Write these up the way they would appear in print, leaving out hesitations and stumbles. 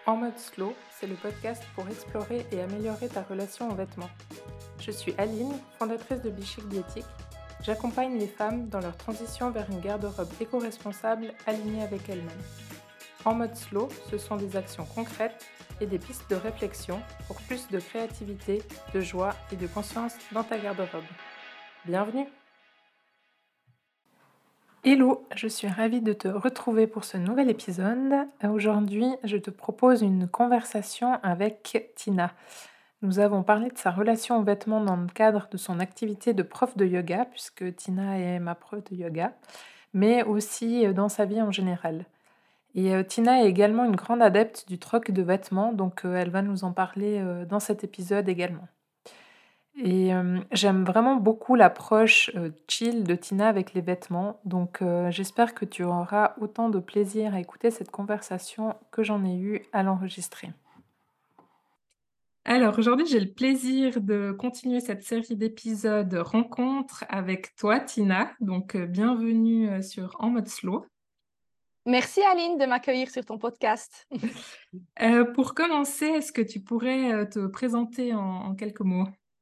En mode slow, c'est le podcast pour explorer et améliorer ta relation aux vêtements. Je suis Aline, fondatrice de Bichic Biétique. J'accompagne les femmes dans leur transition vers une garde-robe éco-responsable alignée avec elles-mêmes. En mode slow, ce sont des actions concrètes et des pistes de réflexion pour plus de créativité, de joie et de conscience dans ta garde-robe. Bienvenue! Hello, je suis ravie de te retrouver pour ce nouvel épisode. Aujourd'hui, je te propose une conversation avec Tina. Nous avons parlé de sa relation aux vêtements dans le cadre de son activité de prof de yoga, puisque Tina est ma prof de yoga, mais aussi dans sa vie en général. Et Tina est également une grande adepte du troc de vêtements, donc elle va nous en parler dans cet épisode également. Et j'aime vraiment beaucoup l'approche chill de Tina avec les vêtements, donc j'espère que tu auras autant de plaisir à écouter cette conversation que j'en ai eu à l'enregistrer. Alors aujourd'hui, j'ai le plaisir de continuer cette série d'épisodes rencontres avec toi, Tina. Donc bienvenue sur En mode slow. Merci Aline de m'accueillir sur ton podcast. Pour commencer, est-ce que tu pourrais te présenter en quelques mots?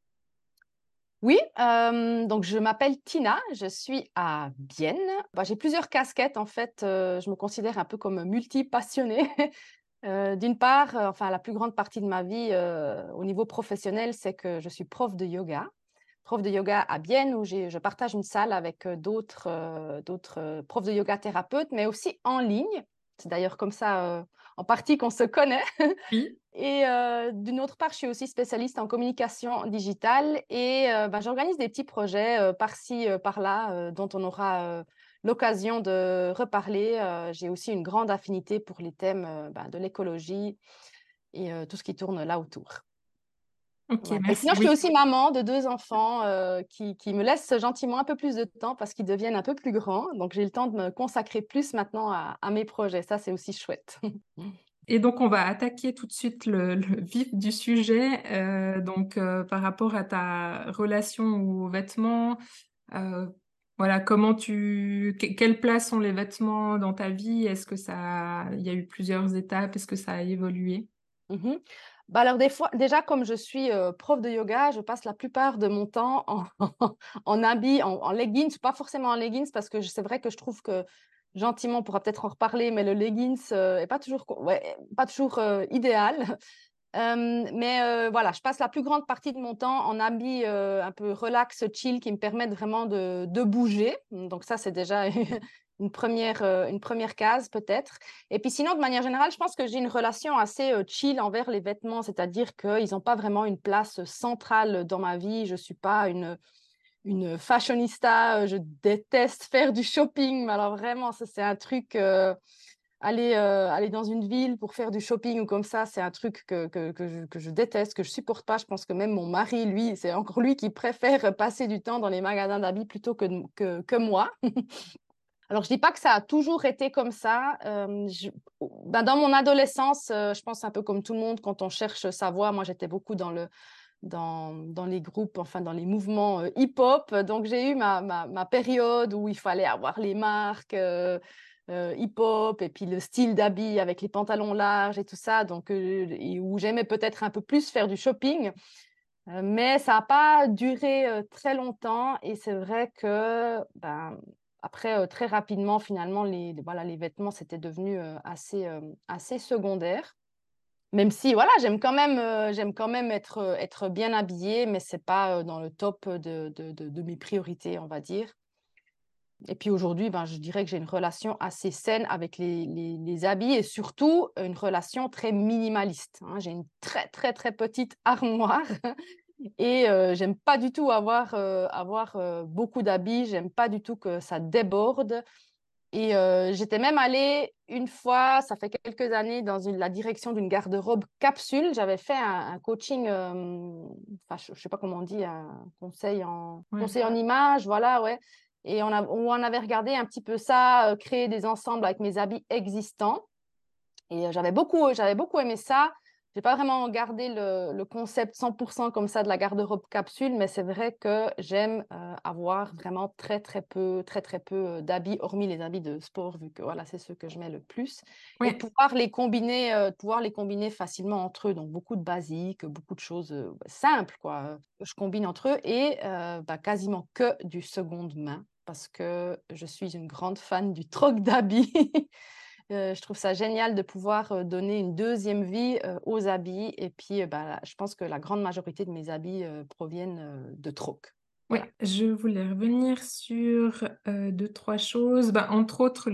Oui, donc je m'appelle Tina, je suis à Bienne. J'ai plusieurs casquettes en fait, je me considère un peu comme multi-passionnée. D'une part, enfin la plus grande partie de ma vie au niveau professionnel, c'est que je suis prof de yoga à Bienne où je partage une salle avec d'autres profs de yoga thérapeutes, mais aussi en ligne. C'est d'ailleurs comme ça en partie qu'on se connaît. Oui. Et d'une autre part, je suis aussi spécialiste en communication digitale et j'organise des petits projets par-ci, par-là, dont on aura l'occasion de reparler. J'ai aussi une grande affinité pour les thèmes de l'écologie et tout ce qui tourne là autour. Ok, Voilà. Et merci. sinon, je suis Oui. aussi maman de 2 enfants qui me laissent gentiment un peu plus de temps parce qu'ils deviennent un peu plus grands. Donc, j'ai le temps de me consacrer plus maintenant à mes projets. Ça, c'est aussi chouette. Et donc, on va attaquer tout de suite le vif du sujet. Par rapport à ta relation aux vêtements, euh, voilà, quelle place ont les vêtements dans ta vie? Est-ce que il y a eu plusieurs étapes? Est-ce que ça a évolué? Mhm. Alors des fois, déjà comme je suis prof de yoga, je passe la plupart de mon temps en, en habits, en leggings, pas forcément en leggings parce que c'est vrai que je trouve que gentiment, on pourra peut-être en reparler, mais le leggings est pas toujours, pas toujours idéal. Voilà, je passe la plus grande partie de mon temps en habits un peu relax, chill, qui me permettent vraiment de bouger. Donc ça, c'est déjà une première case peut-être. Et puis sinon, de manière générale, je pense que j'ai une relation assez chill envers les vêtements, c'est-à-dire qu'ils n'ont pas vraiment une place centrale dans ma vie. Je ne suis pas une fashionista, je déteste faire du shopping, mais alors vraiment, ça c'est un truc... aller dans une ville pour faire du shopping ou comme ça, c'est un truc que je déteste, que je supporte pas. Je pense que même mon mari, lui, c'est encore lui qui préfère passer du temps dans les magasins d'habits plutôt que moi. Alors, je dis pas que ça a toujours été comme ça. Dans mon adolescence, je pense un peu comme tout le monde, quand on cherche sa voie, moi, j'étais beaucoup dans les groupes, enfin dans les mouvements hip-hop. Donc, j'ai eu ma période où il fallait avoir les marques hip-hop et puis le style d'habit avec les pantalons larges et tout ça. Donc, et où j'aimais peut-être un peu plus faire du shopping. Mais ça n'a pas duré très longtemps et c'est vrai que après, très rapidement, finalement, voilà, les vêtements, c'était devenu assez secondaire. Même si, voilà, j'aime quand même être bien habillée, mais ce n'est pas dans le top de mes priorités, on va dire. Et puis aujourd'hui, je dirais que j'ai une relation assez saine avec les habits et surtout une relation très minimaliste, hein. J'ai une très, très, très petite armoire et j'aime pas du tout avoir beaucoup d'habits. J'aime pas du tout que ça déborde. Et j'étais même allée une fois, ça fait quelques années, dans la direction d'une garde-robe capsule. J'avais fait un coaching, je ne sais pas comment on dit, un Ouais. conseil en images, voilà, ouais. Et où on avait regardé un petit peu ça, créer des ensembles avec mes habits existants. Et j'avais beaucoup aimé ça. j'ai pas vraiment gardé le concept 100% comme ça de la garde-robe capsule, mais c'est vrai que j'aime, avoir vraiment très, très peu, d'habits, hormis les habits de sport, vu que voilà, c'est ceux que je mets le plus et Oui. de pouvoir les combiner facilement entre eux. Donc beaucoup de basiques, beaucoup de choses, simples quoi, que je combine entre eux et quasiment que du seconde main parce que je suis une grande fan du troc d'habits. Je trouve ça génial de pouvoir, donner une deuxième vie, aux habits et puis, je pense que la grande majorité de mes habits, proviennent, de troc. Oui, Voilà. je voulais revenir sur, 2-3 choses. Bah, entre autres,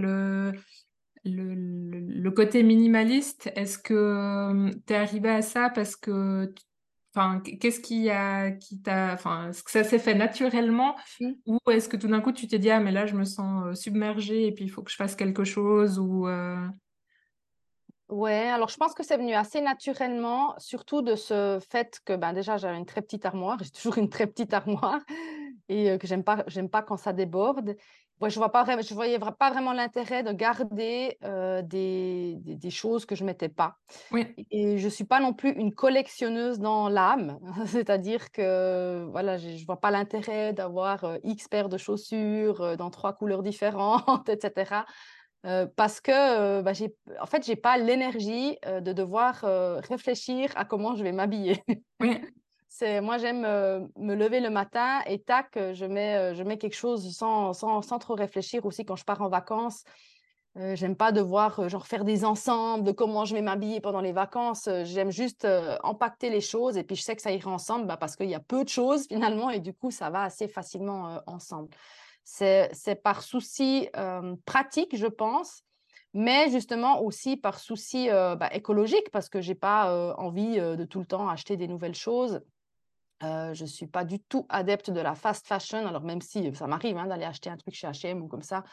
le côté minimaliste. Est-ce que, tu es arrivée à ça parce que t enfin, qu'est-ce qui t'a enfin, est-ce que ça s'est fait naturellement Mmh. ou est-ce que tout d'un coup tu t'es dit: «Ah mais là je me sens, submergée et puis il faut que je fasse quelque chose» ou Ouais, alors je pense que c'est venu assez naturellement, surtout de ce fait que, déjà j'avais une très petite armoire, j'ai toujours une très petite armoire et que j'aime pas quand ça déborde. Ouais, je voyais pas vraiment l'intérêt de garder, des choses que je mettais pas oui, et je suis pas non plus une collectionneuse dans l'âme. C'est-à-dire que, voilà, je vois pas l'intérêt d'avoir, X paires de chaussures, dans 3 couleurs différentes et cetera. Parce que, j'ai pas l'énergie, de devoir, réfléchir à comment je vais m'habiller. oui, C'est moi, j'aime, me lever le matin et tac, je mets quelque chose sans trop réfléchir. Aussi, quand je pars en vacances, j'aime pas devoir, genre faire des ensembles de comment je vais m'habiller pendant les vacances. J'aime juste, empaqueter les choses et puis je sais que ça ira ensemble, parce qu'il y a peu de choses finalement et du coup, ça va assez facilement, ensemble. C'est par souci, pratique, je pense, mais justement aussi par souci, écologique parce que j'ai pas, envie, de tout le temps acheter des nouvelles choses. Je suis pas du tout adepte de la fast fashion, alors même si, ça m'arrive, hein, d'aller acheter un truc chez H&M ou comme ça,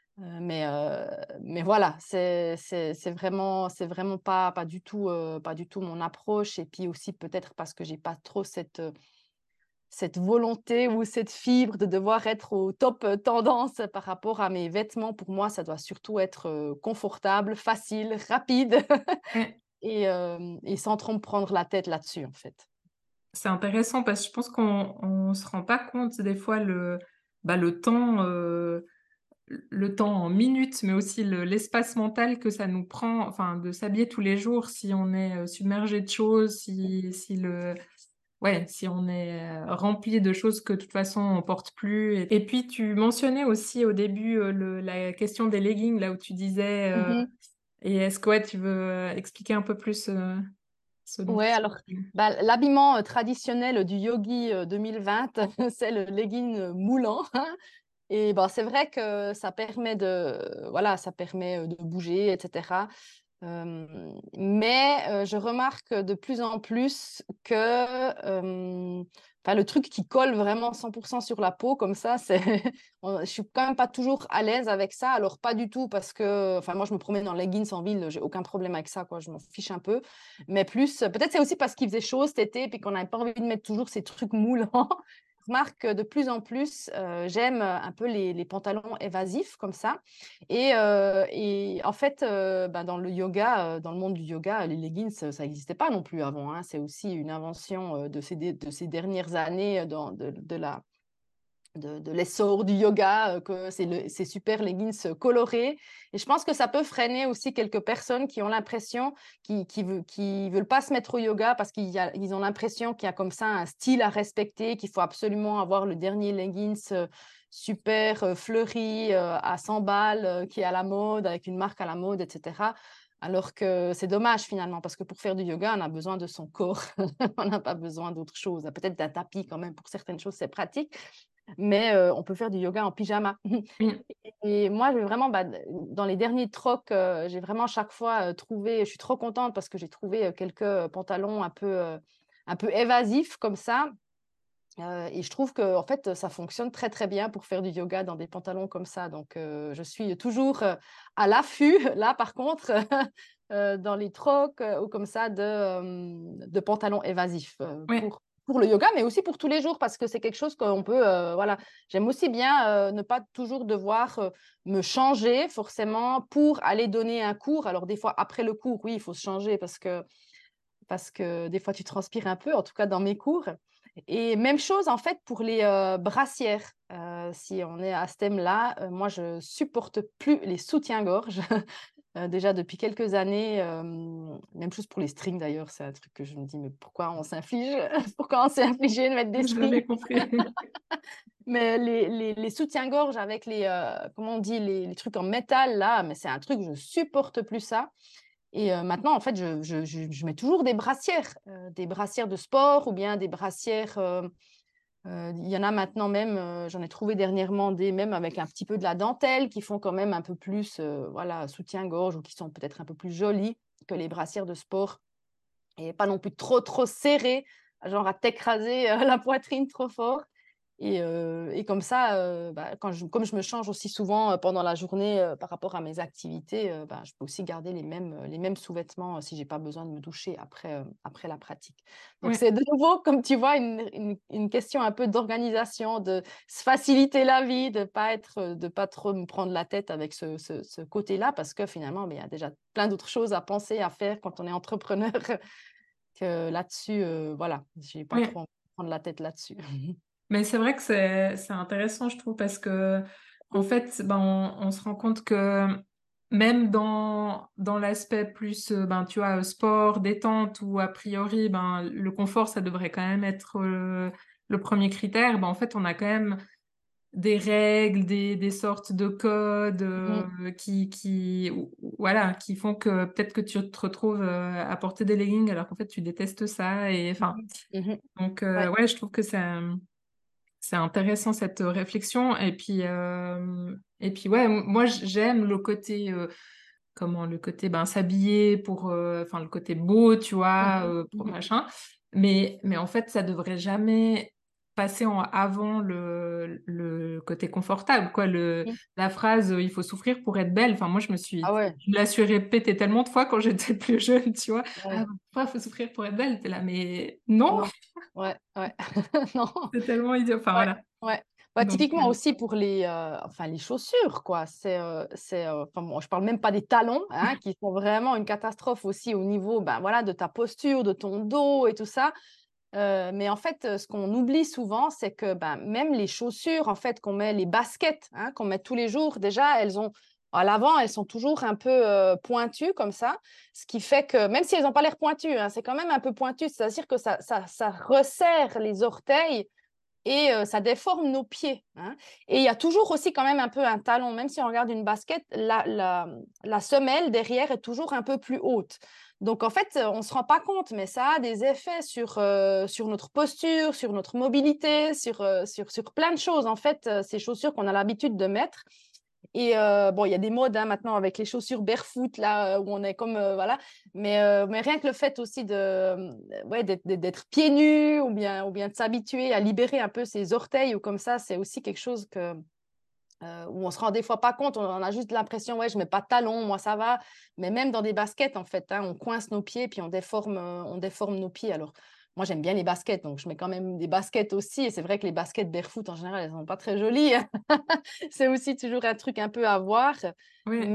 mais voilà, c'est vraiment pas du tout mon approche et puis aussi peut-être parce que j'ai pas trop cette volonté ou cette fibre de devoir être au top, tendance par rapport à mes vêtements. Pour moi, ça doit surtout être, confortable, facile, rapide oui. et sans trop me prendre la tête là-dessus, en fait. C'est intéressant parce que je pense qu'on se rend pas compte des fois le temps, le temps en minutes, mais aussi l'espace mental que ça nous prend, enfin, de s'habiller tous les jours si on est, submergé de choses, si on est, rempli de choses que de toute façon on porte plus et puis tu mentionnais aussi au début, la question des leggings là où tu disais, Mmh. et est-ce que ouais, tu veux, expliquer un peu plus, ce dont Ouais, il alors, s'agit? l'habillement, traditionnel du yogi, 2020, c'est le legging, moulant. Et c'est vrai que ça permet ça permet, de bouger et cetera. Mais je remarque de plus en plus que, le truc qui colle vraiment 100% sur la peau comme ça, c'est je suis quand même pas toujours à l'aise avec ça. Alors pas du tout parce que moi je me promène en leggings en ville, j'ai aucun problème avec ça quoi, je m'en fiche un peu. Mais plus, peut-être c'est aussi parce qu'il faisait chaud cet été puis qu'on n'avait pas envie de mettre toujours ces trucs moulants. Je remarque que de plus en plus, j'aime, un peu les pantalons évasifs comme ça et en fait, dans le yoga, dans le monde du yoga, les leggings, ça n'existait pas non plus avant, hein. C'est aussi une invention, de ces dernières années, dans de l'essor du yoga, que ces super leggings colorés et je pense que ça peut freiner aussi quelques personnes qui ont l'impression qui veulent pas se mettre au yoga parce ils ont l'impression qu'il y a comme ça un style à respecter, qu'il faut absolument avoir le dernier leggings, super, fleuri, à 100 balles, qui est à la mode, avec une marque à la mode et cetera. Alors que c'est dommage finalement parce que pour faire du yoga, on a besoin de son corps. On n'a pas besoin d'autre chose. Peut-être d'un tapis quand même pour certaines choses, c'est pratique, mais on peut faire du yoga en pyjama Oui. et moi, j'ai vraiment, dans les derniers trocs, j'ai vraiment chaque fois, trouvé je suis trop contente parce que j'ai trouvé, quelques, pantalons un peu évasifs comme ça, et je trouve que en fait, ça fonctionne très, très bien pour faire du yoga dans des pantalons comme ça donc je suis toujours, à l'affût là par contre, dans les trocs, ou comme ça de pantalons évasifs, Ouais. pour le yoga, mais aussi pour tous les jours parce que c'est quelque chose qu'on peut, voilà. J'aime aussi bien, ne pas toujours devoir, me changer forcément pour aller donner un cours. Alors des fois après le cours, oui, il faut se changer parce que parce que des fois tu transpires un peu, en tout cas dans mes cours. Et même chose en fait pour les brassières. Si on est à ce thème-là, moi je supporte plus les soutiens-gorge. Déjà depuis quelques années, même chose pour les strings d'ailleurs, c'est un truc que je me dis: «Mais pourquoi on s'inflige pourquoi on s'est infligé de mettre des J'ai strings?» jamais compris. Mais les soutiens-gorge avec les, comment on dit? Les trucs en métal là, mais c'est un truc, je supporte plus ça. Et maintenant en fait je mets toujours des brassières de sport ou bien des brassières, il y en a maintenant même, j'en ai trouvé dernièrement des même avec un petit peu de la dentelle qui font quand même un peu plus, voilà, soutien-gorge ou qui sont peut-être un peu plus jolies que les brassières de sport et pas non plus trop, trop serrées, genre à t'écraser, la poitrine trop fort. Et comme ça, comme je me change aussi souvent, pendant la journée, par rapport à mes activités, je peux aussi garder les mêmes sous-vêtements, si j'ai pas besoin de me doucher après la pratique. Donc Ouais. c'est de nouveau, comme tu vois, une question un peu d'organisation, de se faciliter la vie, de pas trop me prendre la tête avec ce côté-là parce que finalement, il y a déjà plein d'autres choses à penser, à faire quand on est entrepreneur que là-dessus, voilà, j'ai pas Ouais. trop envie de prendre la tête là-dessus. Mais c'est vrai que c'est intéressant, je trouve, parce que en fait, ben, on se rend compte que même dans l'aspect plus, ben, tu vois, sport, détente, où a priori, ben, le confort, ça devrait quand même être le premier critère, ben, en fait, on a quand même des règles, des sortes de codes Mmh. voilà, qui font que peut-être que tu te retrouves à porter des leggings alors qu'en fait, tu détestes ça. Et enfin, Mmh mh. Mmh. donc, Ouais. ouais, je trouve que c'est intéressant cette réflexion. Et puis ouais, moi j'aime le côté le côté ben s'habiller pour enfin le côté beau, tu Mmh vois, mh. pour Mmh. machin. Mais en fait, ça devrait jamais passer en avant le côté confortable, quoi. Mmh. La phrase il faut souffrir pour être belle. Enfin, moi, Ah ouais, je me la suis répétée tellement de fois quand j'étais plus jeune, tu vois. Ah, ouais. pourquoi faut souffrir pour être belle? T'es là, mais non, Non. Ouais, ouais. Non. c'est tellement idiot. Enfin, Ouais, voilà. ouais. Bah, Donc, typiquement aussi pour les, enfin les chaussures quoi. Enfin bon, je parle même pas des talons, hein, qui sont vraiment une catastrophe aussi au niveau, ben, voilà, de ta posture, de ton dos et tout ça. Mais en fait, ce qu'on oublie souvent, c'est que, ben, même les chaussures en fait qu'on met les baskets, hein, qu'on met tous les jours, déjà elles ont à l'avant, elles sont toujours un peu, pointues comme ça. Ce qui fait que même si elles ont pas l'air pointues, hein, c'est quand même un peu pointu. C'est-à-dire que ça resserre les orteils et ça déforme nos pieds, hein. Et il y a toujours aussi quand même un peu un talon, même si on regarde une basket, la semelle derrière est toujours un peu plus haute. Donc en fait, on ne se rend pas compte, mais ça a des effets sur notre posture, sur notre mobilité, sur plein de choses en fait, ces chaussures qu'on a l'habitude de mettre. Et bon, il y a des modes, hein, maintenant avec les chaussures barefoot là, où on est comme, voilà. Mais rien que le fait aussi de, ouais, d'être pieds nus ou bien de s'habituer à libérer un peu ses orteils ou comme ça, c'est aussi quelque chose où on se rend des fois pas compte. On a juste l'impression: «Ouais, je mets pas de talons, moi ça va». Mais même dans des baskets en fait, hein, on coince nos pieds puis on déforme nos pieds. Alors moi j'aime bien les baskets, donc je mets quand même des baskets aussi et c'est vrai que les baskets barefoot en général, elles sont pas très jolies. C'est aussi toujours un truc un peu à voir. ouais. Mais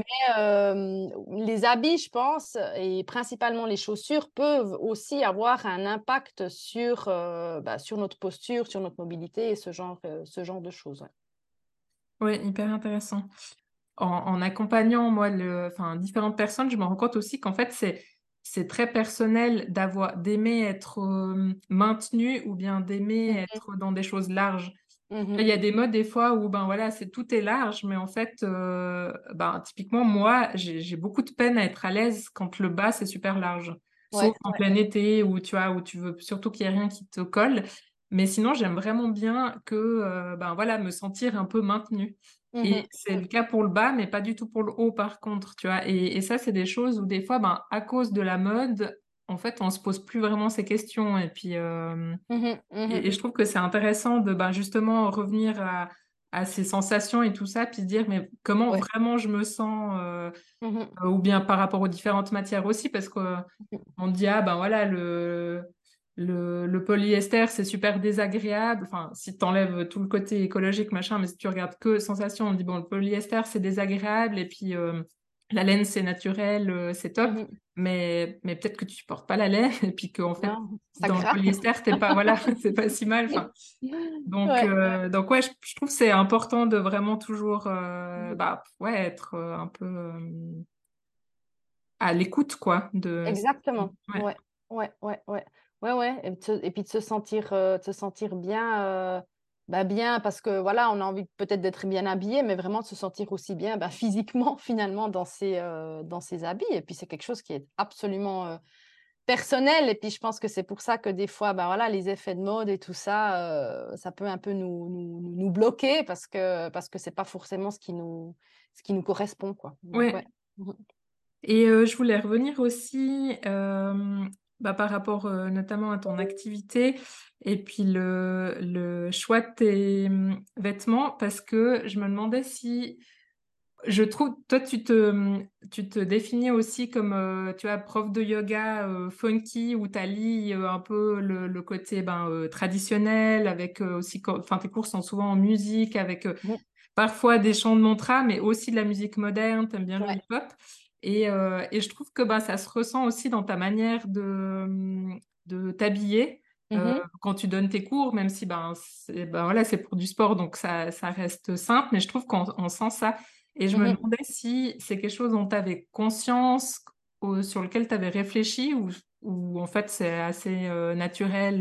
les habits, je pense et principalement les chaussures peuvent aussi avoir un impact sur notre posture, sur notre mobilité et ce genre de choses, ouais. Ouais, hyper intéressant. En accompagnant moi enfin différentes personnes, je me rends compte aussi qu'en fait c'est très personnel d'aimer être maintenu ou bien d'aimer Mmh. être dans des choses larges. Mmh. Il y a des modes des fois où ben voilà tout est large, mais en fait ben typiquement moi j'ai beaucoup de peine à être à l'aise quand le bas c'est super large. Ouais, Sauf en ouais. plein été où tu vois où tu veux surtout qu'il y ait rien qui te colle. Mais sinon j'aime vraiment bien que ben voilà me sentir un peu maintenue. Mmh. Et c'est le cas pour le bas, mais pas du tout pour le haut par contre, tu vois? Et ça, c'est des choses où des fois, ben, à cause de la mode, en fait, on se pose plus vraiment ces questions et puis, Mmh. Mmh. et je trouve que c'est intéressant de, ben, justement revenir à ces sensations et tout ça, puis se dire: «Mais comment Ouais. vraiment je me sens?» Mmh. Ou bien par rapport aux différentes matières aussi parce qu'on Mmh. dit: «Ah ben voilà le polyester c'est super désagréable». Enfin, si tu enlèves tout le côté écologique machin, mais si tu regardes que sensation, on dit: «Bon le polyester c'est désagréable» et puis, la laine, c'est naturel, c'est top, Mhm. mais peut-être que tu supportes pas la laine et puis qu'en fait, Non, ça dans le gratte. polyester, t'es pas, voilà, c'est pas si mal. Enfin, Ouais. donc ouais, je trouve que c'est important de vraiment toujours, Mhm. bah, ouais, être un peu à l'écoute, quoi, de... Exactement. Ouais, Ouais, ouais, ouais, ouais. Ouais, ouais. Et puis de se sentir bien, bah bien, parce que voilà, on a envie peut-être d'être bien habillé, mais vraiment de se sentir aussi bien bah, physiquement, finalement, dans ses habits. Et puis c'est quelque chose qui est absolument personnel. Et puis je pense que c'est pour ça que des fois, bah, voilà, les effets de mode et tout ça, ça peut un peu nous bloquer parce que c'est pas forcément ce qui nous correspond, quoi. Donc, ouais. ouais. Et je voulais revenir aussi bah, par rapport notamment à ton activité et puis le choix de tes vêtements, parce que je me demandais si, je trouve, toi tu te définis aussi comme, tu vois, prof de yoga funky, où tu allies un peu le côté ben, traditionnel avec aussi, enfin tes cours sont souvent en musique, avec Mhm. parfois des chants de mantra, mais aussi de la musique moderne, t'aimes bien le Ouais. hip-hop. Et je trouve que bah, ça se ressent aussi dans ta manière de t'habiller Mhm. quand tu donnes tes cours, même si ben, ben voilà, c'est pour du sport, donc ça reste simple, mais je trouve qu'on sent ça. Et je me Mhm. demandais si c'est quelque chose dont tu avais conscience, sur lequel tu avais réfléchi, ou en fait c'est assez naturel.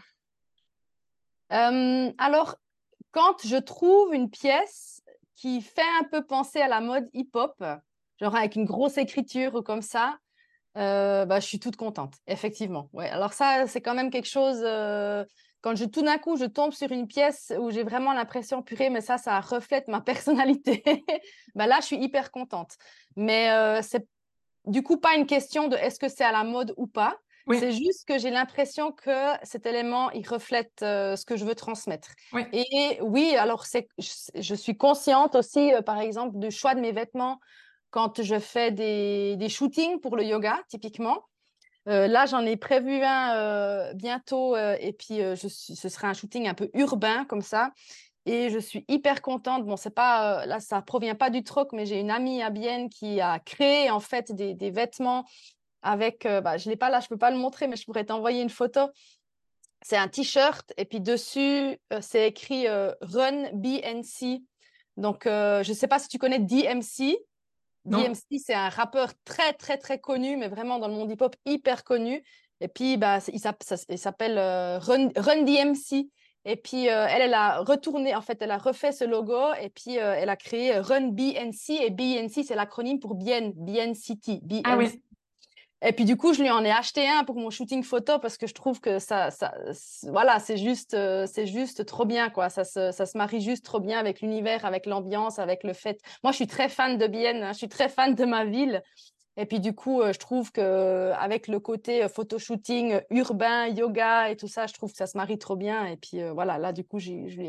Alors, quand je trouve une pièce qui fait un peu penser à la mode hip-hop, genre avec une grosse écriture ou comme ça, bah, je suis toute contente, effectivement. Ouais. Alors ça, c'est quand même quelque chose, quand tout d'un coup, je tombe sur une pièce où j'ai vraiment l'impression, purée, mais ça reflète ma personnalité, bah, là, je suis hyper contente. Mais c'est du coup pas une question de est-ce que c'est à la mode ou pas. Oui, C'est juste que j'ai l'impression que cet élément, il reflète ce que je veux transmettre. oui, Et oui, alors je suis consciente aussi, par exemple, du choix de mes vêtements quand je fais des shootings pour le yoga, typiquement. Là, j'en ai prévu un bientôt, et puis ce sera un shooting un peu urbain comme ça. Et je suis hyper contente. Bon, c'est pas là, ça provient pas du troc, mais j'ai une amie à Bienne qui a créé en fait des vêtements avec. Bah, je l'ai pas là, je peux pas le montrer, mais je pourrais t'envoyer une photo. C'est un t-shirt et puis dessus c'est écrit Run BNC. Donc je sais pas si tu connais DMC. non. DMC, c'est un rappeur très, très, très connu, mais vraiment dans le monde hip-hop hyper connu. Et puis, bah, il s'appelle Run DMC. Et puis, elle a retourné, en fait, elle a refait ce logo et puis elle a créé Run BNC. Et BNC, c'est l'acronyme pour Bien City. Ah BNC. oui, Et puis du coup, je lui en ai acheté un pour mon shooting photo parce que je trouve que voilà, c'est juste trop bien, quoi. Ça se marie juste trop bien avec l'univers, avec l'ambiance, avec le fait. Moi, je suis très fan de Bienne, hein, je suis très fan de ma ville. Et puis du coup, je trouve que avec le côté photo-shooting urbain, yoga et tout ça, je trouve que ça se marie trop bien. Et puis voilà, là, du coup,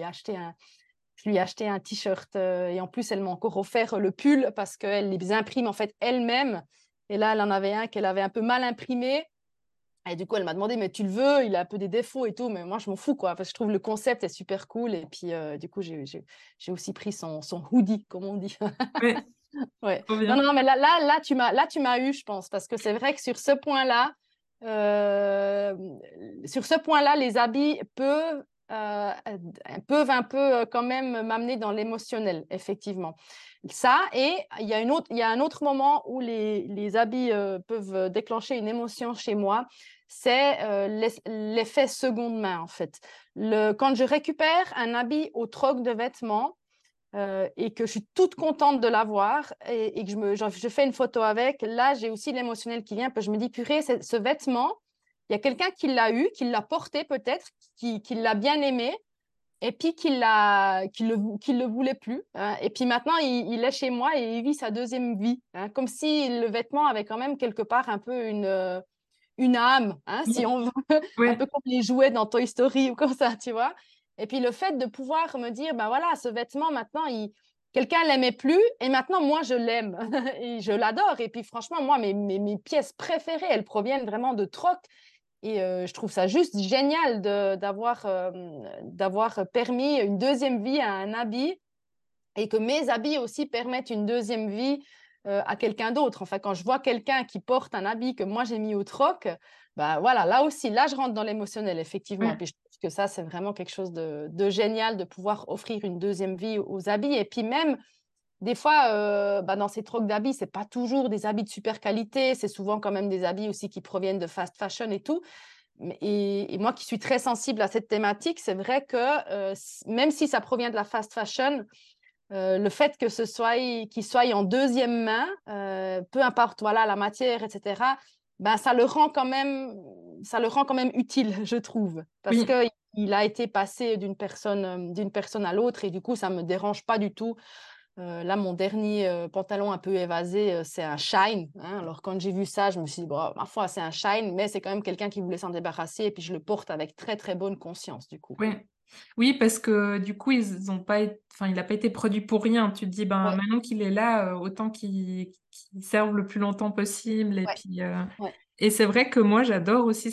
je lui ai acheté un t-shirt et en plus, elle m'a encore offert le pull parce qu'elle les imprime en fait elle-même. Et là, elle en avait un qu'elle avait un peu mal imprimé. Et du coup, elle m'a demandé, mais tu le veux? Il a un peu des défauts et tout, mais moi, je m'en fous, quoi. Parce que je trouve le concept est super cool. Et puis, du coup, j'ai aussi pris son hoodie, comme on dit. oui, Ouais. trop Non, bien. non, mais là, tu m'as eu, je pense, parce que c'est vrai que euh, sur ce point-là, les habits peuvent un peu quand même m'amener dans l'émotionnel, effectivement. Ça, et il y a un autre moment où les habits peuvent déclencher une émotion chez moi, c'est l'effet seconde main, en fait. Quand je récupère un habit au troc de vêtements, et que je suis toute contente de l'avoir et que je fais une photo avec, là, j'ai aussi l'émotionnel qui vient, puis je me dis, purée, ce vêtement, il y a quelqu'un qui l'a eu, qui l'a porté peut-être, qui l'a bien aimé, et puis qui le voulait plus, hein. Et puis maintenant, il est chez moi et il vit sa deuxième vie, hein, comme si le vêtement avait quand même quelque part un peu une âme, hein, si Oui, on veut, un oui, peu comme les jouets dans Toy Story ou comme ça, tu vois. Et puis le fait de pouvoir me dire, ben voilà, ce vêtement, maintenant, quelqu'un l'aimait plus et maintenant, moi, je l'aime et je l'adore. Et puis franchement, moi, mes pièces préférées, elles proviennent vraiment de troc. Et je trouve ça juste génial d'avoir permis une deuxième vie à un habit et que mes habits aussi permettent une deuxième vie à quelqu'un d'autre. Enfin, quand je vois quelqu'un qui porte un habit que moi j'ai mis au troc, bah voilà, là aussi, là je rentre dans l'émotionnel, effectivement. Oui, Puis je trouve que ça, c'est vraiment quelque chose de génial de pouvoir offrir une deuxième vie aux habits. Et puis même, des fois, dans ces trocs d'habits, c'est pas toujours des habits de super qualité, c'est souvent quand même des habits aussi qui proviennent de fast fashion et tout. Et moi qui suis très sensible à cette thématique, c'est vrai que même si ça provient de la fast fashion, le fait que ce soit qu'il soit en deuxième main, peu importe voilà la matière, etc. Ben ça le rend quand même utile, je trouve, parce oui, que il a été passé d'une personne à l'autre et du coup ça me dérange pas du tout. Là, mon dernier pantalon un peu évasé, c'est un Shine, hein. Alors, quand j'ai vu ça, je me suis dit, bon, ma foi, c'est un Shine, mais c'est quand même quelqu'un qui voulait s'en débarrasser et puis je le porte avec très, très bonne conscience, du coup. oui. Oui, parce que du coup, ils ont pas enfin, il n'a pas été produit pour rien. Tu te dis, ben, Ouais, maintenant qu'il est là, autant qu'il serve le plus longtemps possible. ouais, ouais. Et c'est vrai que moi, j'adore aussi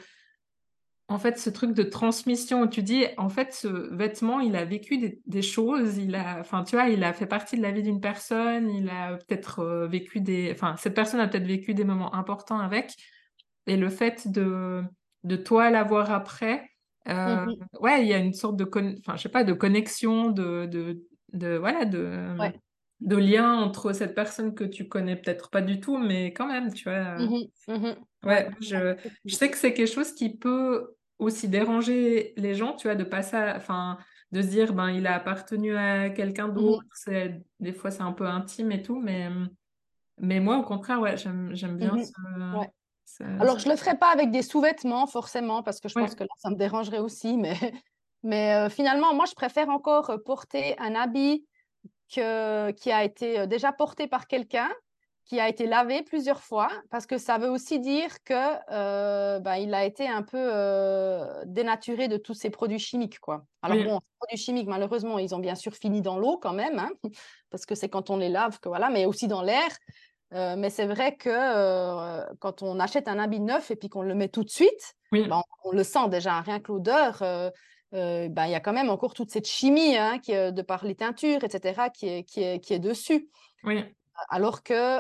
en fait, ce truc de transmission où tu dis, en fait, ce vêtement, il a vécu des choses, enfin, tu vois, il a fait partie de la vie d'une personne, il a peut-être enfin, cette personne a peut-être vécu des moments importants avec, et le fait de toi l'avoir après, euh, Mhm. ouais, il y a une sorte enfin, je sais pas, de connexion, voilà, Ouais. de lien entre cette personne que tu connais peut-être pas du tout, mais quand même, tu vois. Mhm. Mhm. Ouais. Ouais, je sais que c'est quelque chose qui peut aussi déranger les gens, tu vois, de passer enfin, de se dire, ben, il a appartenu à quelqu'un d'autre, Mhm. des fois c'est un peu intime et tout, mais moi, au contraire, ouais, j'aime bien Mhm. Ouais. ce- Alors, je le ferai pas avec des sous-vêtements, forcément, parce que je pense ouais, que là, ça me dérangerait aussi, mais, mais finalement, moi, je préfère encore porter un habit qui a été déjà porté par quelqu'un, qui a été lavé plusieurs fois, parce que ça veut aussi dire que il a été un peu dénaturé de tous ces produits chimiques, quoi. Alors oui, bon, ces produits chimiques, malheureusement, ils ont bien sûr fini dans l'eau quand même, hein, parce que c'est quand on les lave que voilà, mais aussi dans l'air. Mais c'est vrai que quand on achète un habit neuf et puis qu'on le met tout de suite, oui, on le sent déjà, rien que l'odeur. Il y a quand même encore toute cette chimie hein, de par les teintures, etc., qui est dessus. oui, Alors qu'un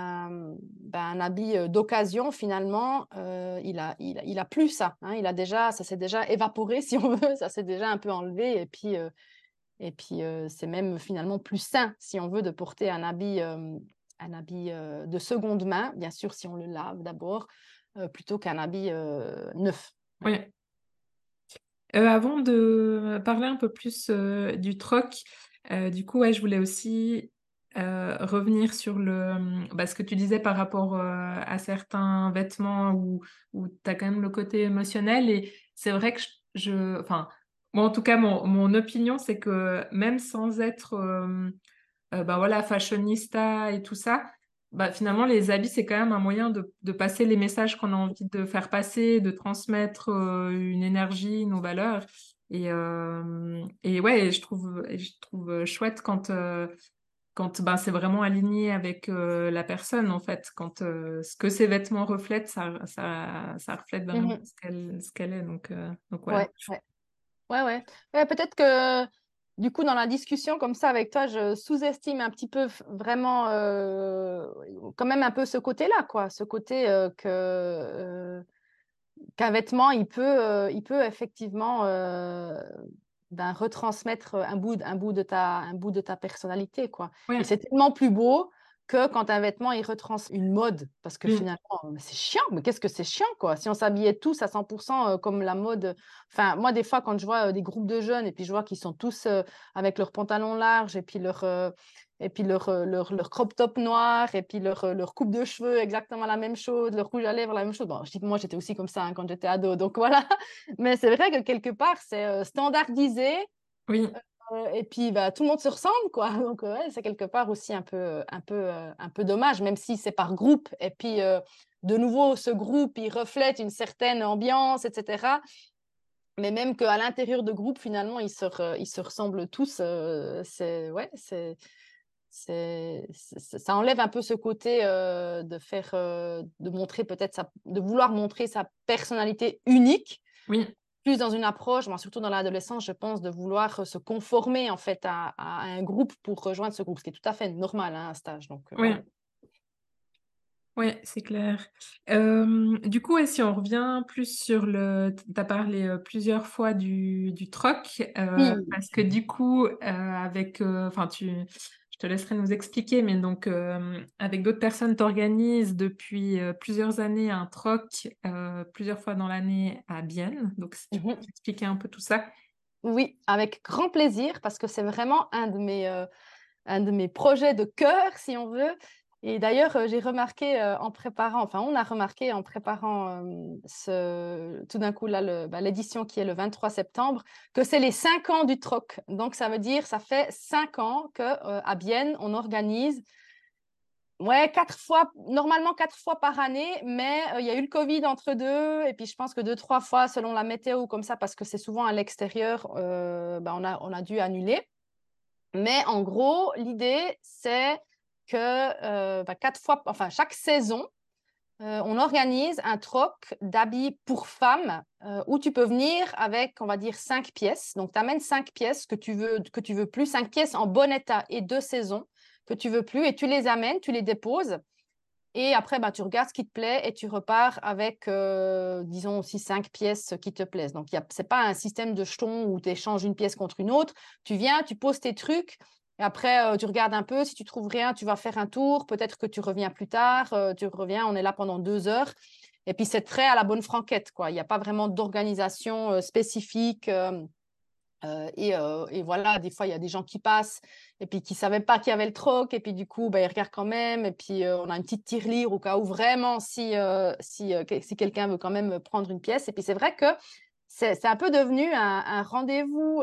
un habit d'occasion, finalement, il a plus ça. Hein, ça s'est déjà évaporé, si on veut, ça s'est déjà un peu enlevé. Et puis c'est même finalement plus sain, si on veut, de porter un habit de seconde main, bien sûr, si on le lave d'abord, plutôt qu'un habit neuf. Ouais. oui. Avant de parler un peu plus du troc, du coup, ouais, je voulais aussi revenir sur ce que tu disais par rapport à certains vêtements où tu as quand même le côté émotionnel. Et c'est vrai que enfin, moi, en tout cas, mon opinion, c'est que même sans être bah voilà, fashionista et tout ça, bah finalement, les habits, c'est quand même un moyen de passer les messages qu'on a envie de faire passer, de transmettre une énergie, nos valeurs. Et ouais, je trouve chouette quand ben, c'est vraiment aligné avec la personne, en fait. Quand ce que ses vêtements reflètent, ça reflète vraiment Mhm. ce qu'elle est. Donc ouais. Ouais, ouais. Ouais, ouais. Ouais, peut-être que du coup, dans la discussion comme ça avec toi, je sous-estime un petit peu vraiment quand même un peu ce côté-là, quoi. Ce côté qu'un vêtement, il peut effectivement retransmettre un bout de ta personnalité, quoi. Et Ouais, c'est tellement plus beau que quand un vêtement, il retransmet une mode, parce que oui, finalement, c'est chiant, mais qu'est-ce que c'est chiant, quoi. Si on s'habillait tous à 100% comme la mode, enfin, moi, des fois, quand je vois des groupes de jeunes et puis je vois qu'ils sont tous avec leurs pantalons larges et puis leur crop top noir, et puis leur coupe de cheveux exactement la même chose, leur rouge à lèvres la même chose. Bon, je dis que moi, j'étais aussi comme ça hein, quand j'étais ado, donc voilà. Mais c'est vrai que quelque part, c'est standardisé, oui, et puis bah, tout le monde se ressemble, quoi. Donc ouais, c'est quelque part aussi un peu dommage, même si c'est par groupe. Et puis, de nouveau, ce groupe, il reflète une certaine ambiance, etc. Mais même qu'à l'intérieur de groupe, finalement, ils se ressemblent tous. Ouais, ça enlève un peu ce côté de montrer peut-être de vouloir montrer sa personnalité unique. oui. plus dans une approche, moi, surtout dans l'adolescence, je pense, de vouloir se conformer en fait à un groupe pour rejoindre ce groupe, ce qui est tout à fait normal hein, à un stage. Donc voilà. Oui. Ouais, c'est clair. Du coup, ouais, si on revient plus sur le tu as parlé, plusieurs fois du troc, Oui. parce que du coup, avec, enfin je te laisserai nous expliquer, mais donc, avec d'autres personnes, tu organises depuis, plusieurs années un troc, plusieurs fois dans l'année à Bienne. Donc si tu peux Mhm. nous expliquer un peu tout ça? Oui, avec grand plaisir, parce que c'est vraiment un de mes projets de cœur, si on veut. Et d'ailleurs, j'ai remarqué en préparant, enfin, on a remarqué en préparant tout d'un coup l'édition qui est le 23 septembre, que c'est les 5 ans du troc. Donc, ça veut dire, ça fait 5 ans que à Bienne, on organise, ouais, 4 fois, normalement 4 fois par année, mais il y a eu le Covid entre deux, et puis je pense que 2, 3 fois selon la météo, comme ça, parce que c'est souvent à l'extérieur, on a dû annuler. Mais en gros, l'idée, c'est que 4 fois, enfin chaque saison, on organise un troc d'habits pour femmes où tu peux venir avec, on va dire, 5 pièces. Donc, tu amènes 5 pièces que tu veux plus, 5 pièces en bon état et de saison que tu veux plus, et tu les amènes, tu les déposes. Et après, tu regardes ce qui te plaît et tu repars avec, disons aussi 5 pièces qui te plaisent. Donc, ce n'est pas un système de jetons où tu échanges une pièce contre une autre. Tu viens, tu poses tes trucs et après, tu regardes un peu. Si tu trouves rien, tu vas faire un tour. Peut-être que tu reviens plus tard. Tu reviens, on est là pendant 2 heures. Et puis, c'est très à la bonne franquette, quoi. Il n'y a pas vraiment d'organisation spécifique. Et voilà, des fois, il y a des gens qui passent et puis qui ne savaient pas qu'il y avait le troc. Et puis, du coup, ils regardent quand même. Et puis, on a une petite tirelire au cas où vraiment, si quelqu'un veut quand même prendre une pièce. Et puis, c'est vrai que c'est un peu devenu un rendez-vous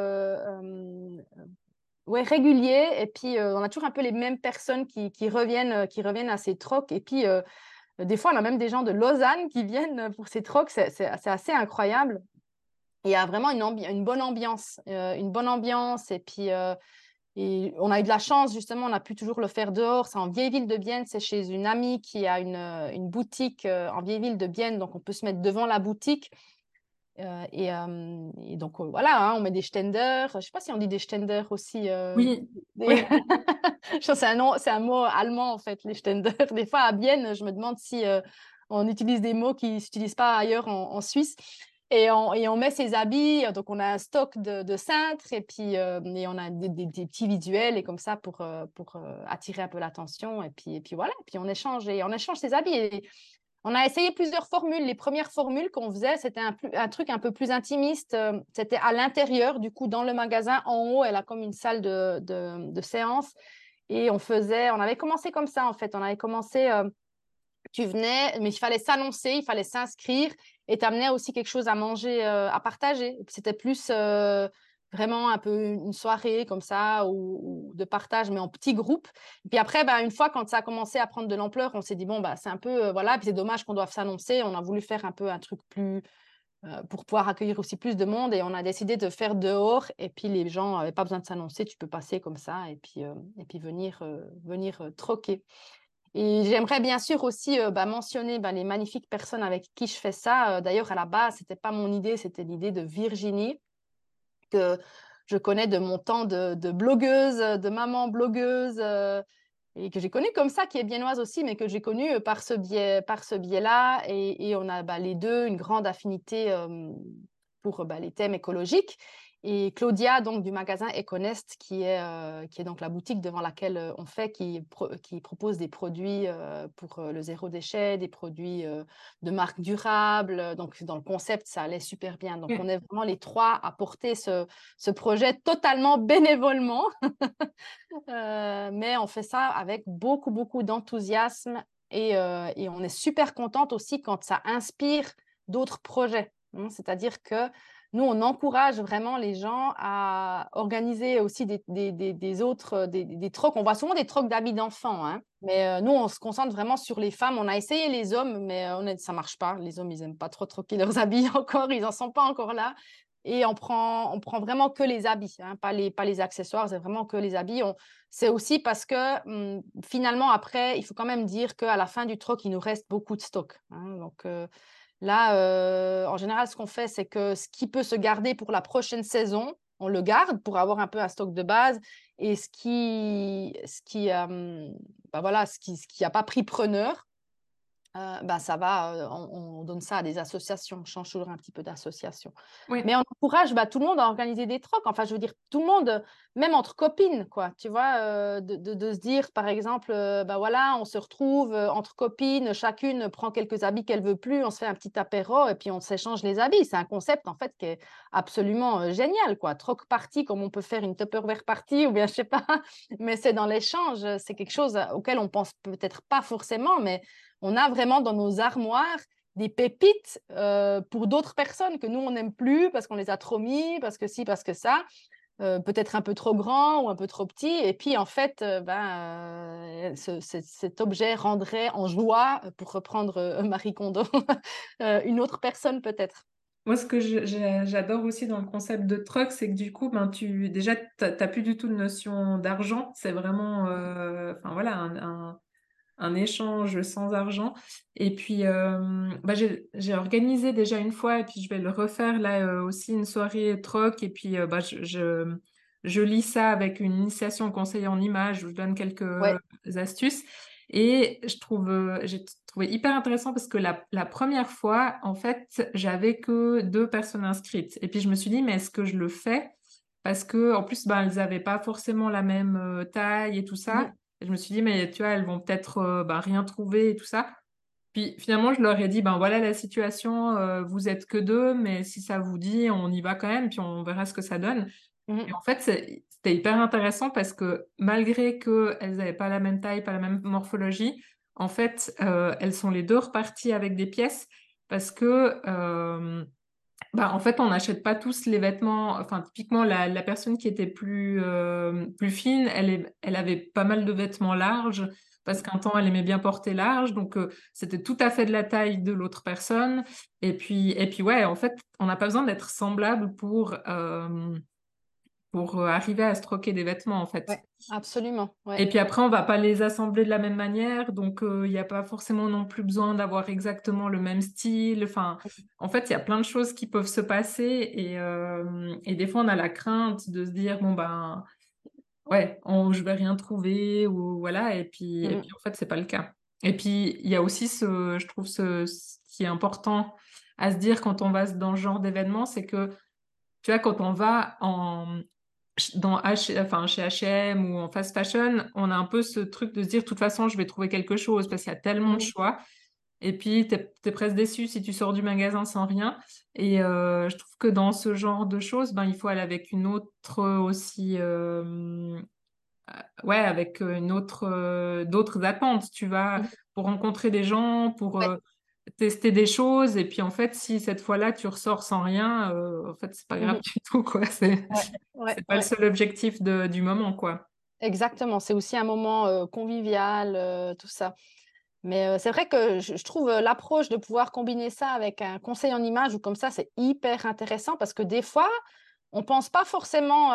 ouais, régulier. Et puis, on a toujours un peu les mêmes personnes qui reviennent à ces trocs. Et puis, des fois, on a même des gens de Lausanne qui viennent pour ces trocs. C'est assez incroyable. Il y a vraiment une bonne ambiance, et puis et on a eu de la chance, justement, on a pu toujours le faire dehors. C'est en vieille ville de Bienne, c'est chez une amie qui a une boutique en vieille ville de Bienne, donc on peut se mettre devant la boutique. Et donc voilà, hein, on met des Ständer. Je ne sais pas si on dit des Ständer aussi. Oui, Des- oui. Je pense que c'est un mot allemand en fait, les Ständer. Des fois à Bienne, je me demande si on utilise des mots qui ne s'utilisent pas ailleurs en Suisse. Et on met ses habits, donc on a un stock de cintres et on a des petits visuels et comme ça pour attirer un peu l'attention. Et puis voilà, et puis on échange ses habits. Et on a essayé plusieurs formules. Les premières formules qu'on faisait, c'était un truc un peu plus intimiste. C'était à l'intérieur, du coup, dans le magasin. En haut, elle a comme une salle de séance. Et on avait commencé comme ça, en fait. On avait commencé, tu venais, mais il fallait s'annoncer, il fallait s'inscrire. Et tu amenais aussi quelque chose à manger, à partager. Et puis, c'était plus vraiment un peu une soirée comme ça, ou de partage, mais en petits groupes. Et puis après, une fois, quand ça a commencé à prendre de l'ampleur, on s'est dit, bon, c'est un peu, voilà, puis c'est dommage qu'on doive s'annoncer. On a voulu faire un peu un truc plus, pour pouvoir accueillir aussi plus de monde. Et on a décidé de faire dehors. Et puis les gens n'avaient pas besoin de s'annoncer. Tu peux passer comme ça et puis venir troquer. Et j'aimerais bien sûr aussi mentionner les magnifiques personnes avec qui je fais ça. D'ailleurs, à la base, ce n'était pas mon idée, c'était l'idée de Virginie, que je connais de mon temps de blogueuse, de maman blogueuse, et que j'ai connue comme ça, qui est viennoise aussi, mais que j'ai connue par ce biais-là. Et on a les deux une grande affinité pour les thèmes écologiques. Et Claudia, donc du magasin Econest, qui est donc la boutique devant laquelle on fait, qui propose des produits pour le zéro déchet, des produits de marque durable. Donc, dans le concept, ça allait super bien. Donc, on est vraiment les trois à porter ce projet totalement bénévolement. Mais on fait ça avec beaucoup, beaucoup d'enthousiasme et on est super contente aussi quand ça inspire d'autres projets, hein. C'est-à-dire que nous, on encourage vraiment les gens à organiser aussi des autres, des trocs. On voit souvent des trocs d'habits d'enfants, hein. Mais nous, on se concentre vraiment sur les femmes. On a essayé les hommes, mais ça ne marche pas. Les hommes, ils n'aiment pas trop troquer leurs habits encore. Ils n'en sont pas encore là. Et on prend vraiment que les habits, hein, pas les accessoires, c'est vraiment que les habits. C'est aussi parce que finalement, après, il faut quand même dire qu'à la fin du troc, il nous reste beaucoup de stock, hein. Donc, Là, en général, ce qu'on fait, c'est que ce qui peut se garder pour la prochaine saison, on le garde pour avoir un peu un stock de base et bah, voilà, ce qui a pas pris preneur, bah, ça va, on donne ça à des associations. On change toujours un petit peu d'association. Oui. Mais on encourage, bah, tout le monde à organiser des trocs. Enfin, je veux dire, tout le monde, même entre copines, quoi, tu vois? De se dire, par exemple, bah, voilà, on se retrouve, entre copines, chacune prend quelques habits qu'elle veut plus, on se fait un petit apéro et puis on s'échange les habits. C'est un concept, en fait, qui est absolument, génial, quoi. Troc party comme on peut faire une Tupperware party ou bien je sais pas, mais c'est dans l'échange, c'est quelque chose, auquel on pense peut-être pas forcément, mais on a vraiment dans nos armoires des pépites pour d'autres personnes que nous, on n'aime plus parce qu'on les a trop mis, parce que ci, parce que ça, peut-être un peu trop grand ou un peu trop petit. Et puis, en fait, cet objet rendrait en joie, pour reprendre Marie Kondo, une autre personne peut-être. Moi, ce que j'adore aussi dans le concept de truck, c'est que du coup, ben, t'as plus du tout de notion d'argent. C'est vraiment, enfin voilà, un échange sans argent. Et puis, bah, j'ai organisé déjà une fois, et puis je vais le refaire là aussi, une soirée troc. Et puis, bah, je lis ça avec une initiation au conseil en images où je donne quelques Ouais. astuces. Et j'ai trouvé hyper intéressant parce que la première fois, en fait, j'avais que 2 personnes inscrites. Et puis je me suis dit, mais est-ce que je le fais? Parce que en plus, ben, elles n'avaient pas forcément la même taille et tout ça. Mhm, Et je me suis dit, mais tu vois, elles vont peut-être ben, rien trouver et tout ça. Puis finalement, je leur ai dit, ben voilà la situation, vous êtes que 2, mais si ça vous dit, on y va quand même, puis on verra ce que ça donne. Et mhm, en fait, c'était hyper intéressant parce que malgré qu'elles n'avaient pas la même taille, pas la même morphologie, en fait, elles sont les 2 reparties avec des pièces parce que bah, en fait, on n'achète pas tous les vêtements. Enfin, typiquement, la personne qui était plus fine, elle avait pas mal de vêtements larges parce qu'un temps, elle aimait bien porter large. Donc, c'était tout à fait de la taille de l'autre personne. Et puis, ouais, en fait, on n'a pas besoin d'être semblable pour arriver à stocker des vêtements, en fait. ouais, absolument. Ouais. Et puis après, on va pas les assembler de la même manière, donc il n'y a pas forcément non plus besoin d'avoir exactement le même style. Enfin, en fait, il y a plein de choses qui peuvent se passer et des fois, on a la crainte de se dire, bon ben, ouais, je vais rien trouver ou voilà. Et puis Mhm, en fait, c'est pas le cas. Et puis il y a aussi je trouve ce qui est important à se dire quand on va dans ce genre d'événement, c'est que tu vois, quand on va enfin, chez H&M ou en fast fashion, on a un peu ce truc de se dire, de toute façon, je vais trouver quelque chose parce qu'il y a tellement de mhm, choix. Et puis, t'es presque déçu si tu sors du magasin sans rien. Et je trouve que dans ce genre de choses, ben, il faut aller avec une autre aussi, ouais, avec d'autres attentes. Tu vas mhm. pour rencontrer des gens, pour Ouais, tester des choses. Et puis, en fait, si cette fois-là, tu ressors sans rien, en fait, c'est pas grave mhm. du tout, quoi. C'est, Ouais, ouais, c'est pas le ouais. seul objectif du moment, quoi. Exactement, c'est aussi un moment, convivial, tout ça. Mais c'est vrai que je trouve, l'approche de pouvoir combiner ça avec un conseil en images ou comme ça, c'est hyper intéressant parce que des fois, on pense pas forcément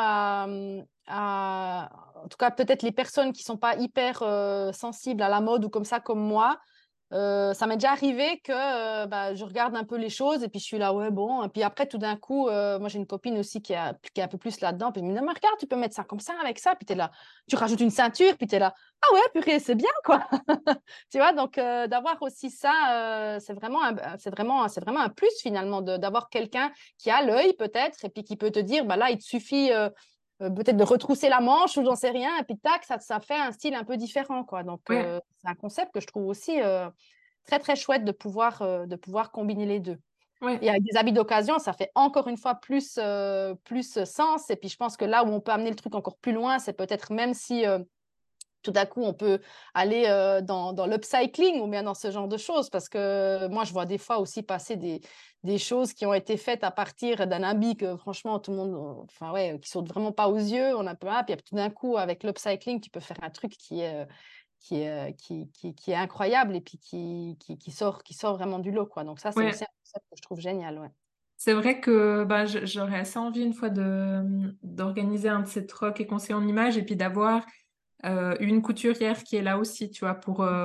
en tout cas, peut-être les personnes qui sont pas hyper, sensibles à la mode ou comme ça, comme moi. Ça m'est déjà arrivé que bah, je regarde un peu les choses et puis je suis là, ouais, bon. Et puis après, tout d'un coup, moi j'ai une copine aussi qui est un peu plus là-dedans. Puis elle me dit, mais regarde, tu peux mettre ça comme ça avec ça. Puis tu es là, tu rajoutes une ceinture. Puis tu es là, ah ouais, purée, c'est bien, quoi. Tu vois, donc d'avoir aussi ça, c'est vraiment un plus finalement d'avoir quelqu'un qui a l'œil peut-être et puis qui peut te dire, bah là, il te suffit peut-être de retrousser la manche ou j'en sais rien. Et puis tac, ça fait un style un peu différent, quoi. Donc Ouais, c'est un concept que je trouve aussi très, très chouette de pouvoir combiner les deux. ouais. Et avec des habits d'occasion, ça fait encore une fois plus sens. Et puis, je pense que là où on peut amener le truc encore plus loin, c'est peut-être même si tout d'un coup, on peut aller dans l'upcycling ou bien dans ce genre de choses. Parce que moi, je vois des fois aussi passer des choses qui ont été faites à partir d'un habit que franchement, tout le monde, enfin ouais, qui sautent vraiment pas aux yeux. On a un peu, puis tout d'un coup, avec l'upcycling, tu peux faire un truc qui est incroyable et puis qui sort vraiment du lot, quoi. Donc ça, c'est aussi Ouais, un concept que je trouve génial, ouais. c'est vrai que bah, j'aurais assez envie une fois d'organiser un de ces trocs et conseils en images et puis d'avoir une couturière qui est là aussi, tu vois, pour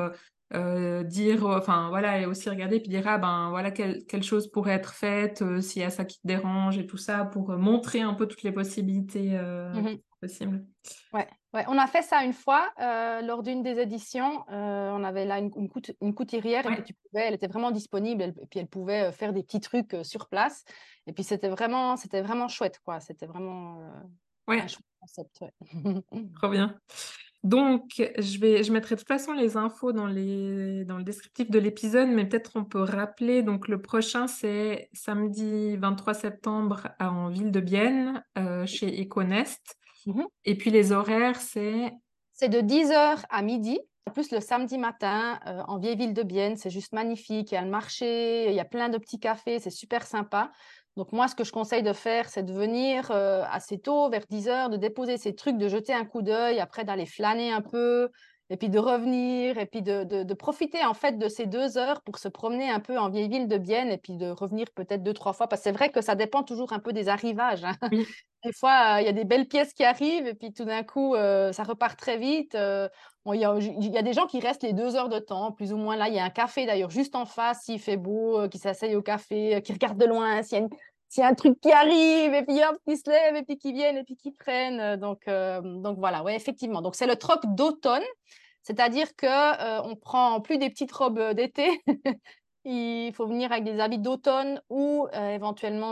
dire, enfin voilà, et aussi regarder puis dire: «Ah ben, voilà quelle chose pourrait être faite, s'il y a ça qui te dérange» et tout ça pour, montrer un peu toutes les possibilités, qui Mmh. sont possibles. Ouais, ouais, on a fait ça une fois, lors d'une des éditions, on avait là une couturière et puis Ouais, tu pouvais elle était vraiment disponible, et puis elle pouvait, faire des petits trucs, sur place et puis c'était vraiment chouette quoi. C'était vraiment, un ouais, chouette concept, ouais. trop bien. Donc je mettrai de toute façon les infos dans le descriptif de l'épisode, mais peut-être on peut rappeler, donc le prochain, c'est samedi 23 septembre en ville de Bienne, chez Econest, Mmh. et puis les horaires, c'est C'est de 10 heures à midi. En plus, le samedi matin, en vieille ville de Bienne, c'est juste magnifique. Il y a le marché, il y a plein de petits cafés, c'est super sympa. Donc moi, ce que je conseille de faire, c'est de venir, assez tôt, vers 10 heures, de déposer ses trucs, de jeter un coup d'œil, après d'aller flâner un peu et puis de revenir et puis de profiter, en fait, de ces 2 heures pour se promener un peu en vieille ville de Bienne et puis de revenir peut-être 2 3 fois. Parce que c'est vrai que ça dépend toujours un peu des arrivages, hein. oui, Des fois, il y a des belles pièces qui arrivent et puis tout d'un coup, ça repart très vite. Bon, il y a des gens qui restent les 2 heures de temps, plus ou moins. Là, il y a un café d'ailleurs juste en face, s'il fait beau, qui s'asseyent au café, qui regardent de loin s'il y a un truc qui arrive et puis hop, qui se lèvent et puis qui viennent et puis qui prennent. Donc voilà, ouais, effectivement. Donc c'est le troc d'automne, c'est-à-dire que, on prend plus des petites robes, d'été. Il faut venir avec des habits d'automne ou, éventuellement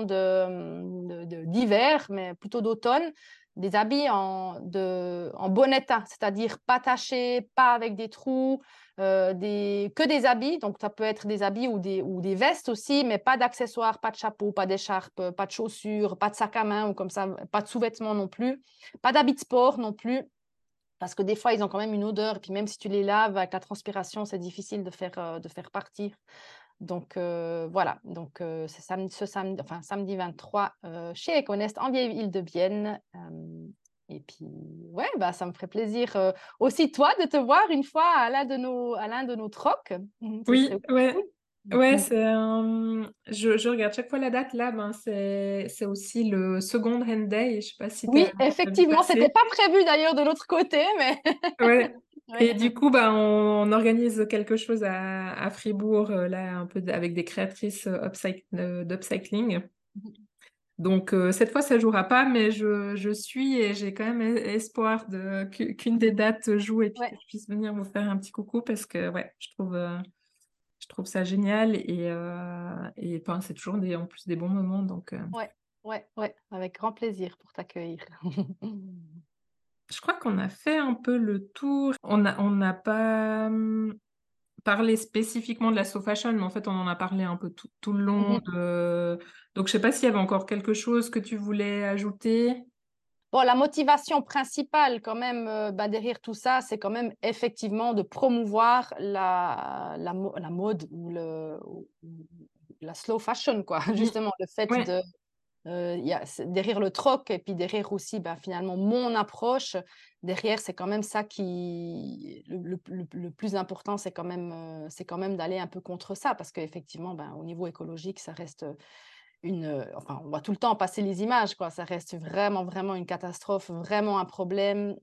d'hiver, mais plutôt d'automne. Des habits en bon état, c'est-à-dire pas tachés, pas avec des trous, que des habits. Donc ça peut être des habits ou des vestes aussi, mais pas d'accessoires, pas de chapeau, pas d'écharpe, pas de chaussures, pas de sac à main ou comme ça, pas de sous-vêtements non plus, pas d'habits de sport non plus. Parce que des fois, ils ont quand même une odeur et puis même si tu les laves avec la transpiration, c'est difficile de faire partir. Donc voilà, donc c'est samedi 23, chez Econest en vieille ville de Bienne, et puis ouais, bah, ça me ferait plaisir, aussi toi de te voir une fois à l'un de nos trocs. Ce serait oui, ouais. cool. Ouais, je regarde chaque fois la date là, ben c'est aussi le Second Hand Day, je sais pas si tu Oui, as vu effectivement, c'était passer. pas prévu d'ailleurs de l'autre côté, mais Ouais, ouais. et du coup, ben on organise quelque chose à Fribourg, là un peu avec des créatrices, d'upcycling. Donc cette fois, ça jouera pas, mais je suis et j'ai quand même espoir qu'une des dates joue et puis que Ouais, je puisse venir vous faire un petit coucou parce que ouais, je trouve ça génial et enfin, c'est toujours en plus des bons moments. Donc ouais, ouais, ouais, avec grand plaisir pour t'accueillir. je crois qu'on a fait un peu le tour. On n'a pas parlé spécifiquement de la slow fashion, mais en fait, on en a parlé un peu tout le long. Donc je sais pas s'il y avait encore quelque chose que tu voulais ajouter. Bon, la motivation principale quand même, bah, derrière tout ça, c'est quand même effectivement de promouvoir la mode ou la slow fashion quoi. Oui, Justement, le fait ouais. de, il y a derrière le troc et puis derrière aussi, bah, finalement mon approche, derrière c'est quand même ça qui le plus important, c'est quand même d'aller un peu contre ça parce qu'effectivement, ben, au niveau écologique, ça reste, enfin, on va tout le temps passer les images, quoi. Ça reste vraiment, vraiment une catastrophe, vraiment un problème.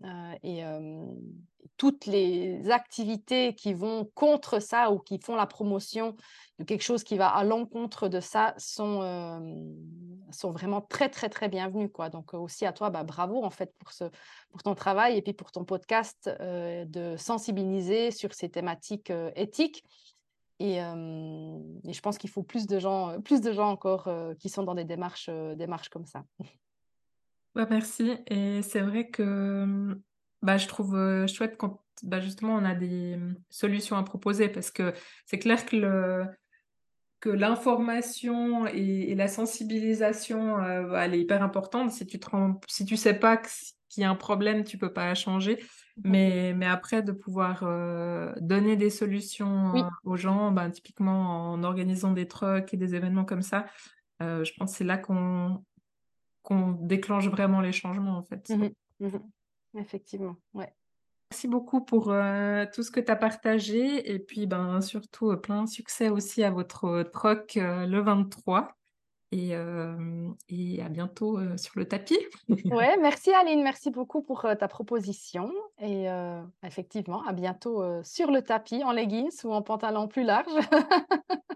Toutes les activités qui vont contre ça ou qui font la promotion de quelque chose qui va à l'encontre de ça sont vraiment très, très, très bienvenues, quoi. Donc, aussi à toi, bah, bravo en fait pour ton travail et puis pour ton podcast, de sensibiliser sur ces thématiques éthiques. Et je pense qu'il faut plus de gens encore, qui sont dans des démarches comme ça. Bah, merci, et c'est vrai que, bah, je trouve, chouette quand, bah, justement on a des, solutions à proposer parce que c'est clair que l'information et la sensibilisation, bah, elle est hyper importante. Si tu sais pas qu'il y a un problème, tu peux pas changer. Mmh. Mais après de pouvoir, donner des solutions, Oui. aux gens, ben, typiquement en organisant des trucks et des événements comme ça, je pense que c'est là qu'on déclenche vraiment les changements, en fait. Mmh mh. Mmh. Effectivement, ouais. Merci beaucoup pour, tout ce que tu as partagé et puis, ben, surtout, plein de succès aussi à votre, troc, le 23. et à bientôt, sur le tapis. Ouais, merci Aline, merci beaucoup pour ta proposition. Et effectivement, à bientôt sur le tapis, en leggings ou en pantalon plus large.